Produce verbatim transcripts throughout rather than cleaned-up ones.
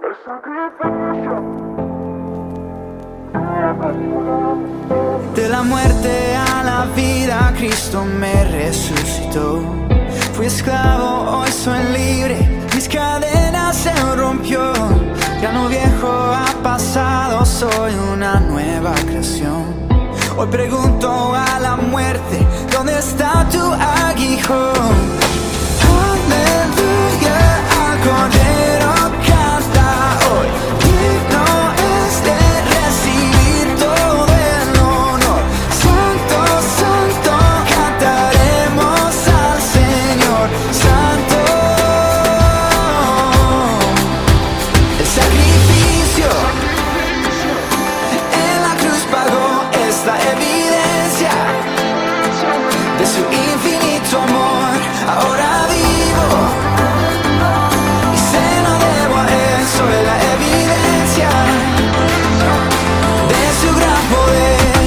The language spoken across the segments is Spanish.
El sacrificio. De la muerte a la vida, Cristo me resucitó. Fui esclavo, hoy soy libre, mis cadenas se rompió. Ya lo viejo ha pasado, soy una nueva creación. Hoy pregunto a la muerte, ¿dónde está tu aguijón? Aleluya, al Cordero canta hoy. Digno es de recibir todo el honor. Santo, santo, cantaremos al Señor. Santo, el sacrificio en la cruz pagó, es la evidencia de su infinito amor. Ahora vivo y se lo debo a él, soy la evidencia de su gran poder.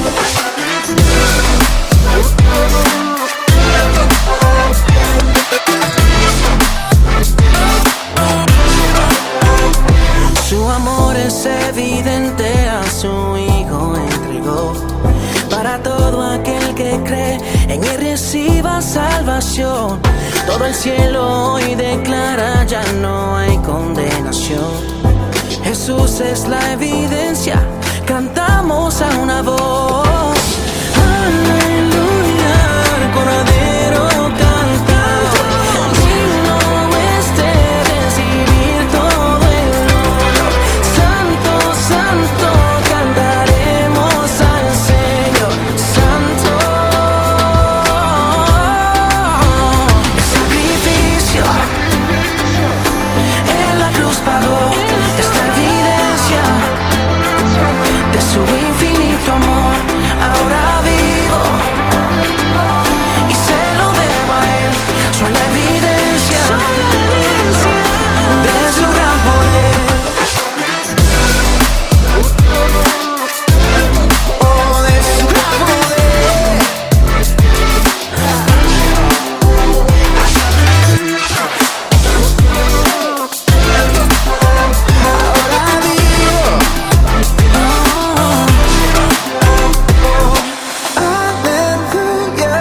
Su amor es evidente, a su Hijo entregó. Para todo aquel que cree en él reciba salvación. Todo el cielo hoy declara, ya no hay condenación. Jesús es la evidencia, cantamos a una voz. Aleluya, el Cordero canta. Digno es de recibir todo el honor. Santo, santo, cantaremos al Señor. Santo, el sacrificio en la cruz pagó, esta evidencia de su infinito amor. Ahora vivo y se lo debo a él, soy la evidencia de su gran poder. Oh, de su gran poder. Ahora vivo. Aleluya,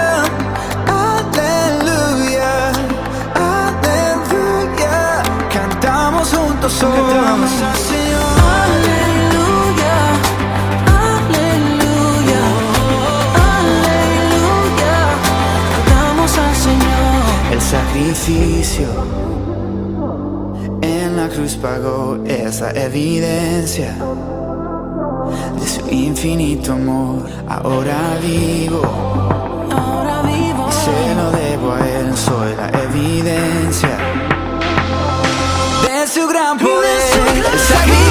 aleluya, aleluya. Cantamos juntos hoy. Cantamos al Señor. Aleluya, aleluya, aleluya. Cantamos al Señor. El sacrificio en la cruz pagó, esa evidencia de su infinito amor. Ahora vivo, ahora vivo, y se lo debo a él, soy la evidencia de su gran poder. El sacrificio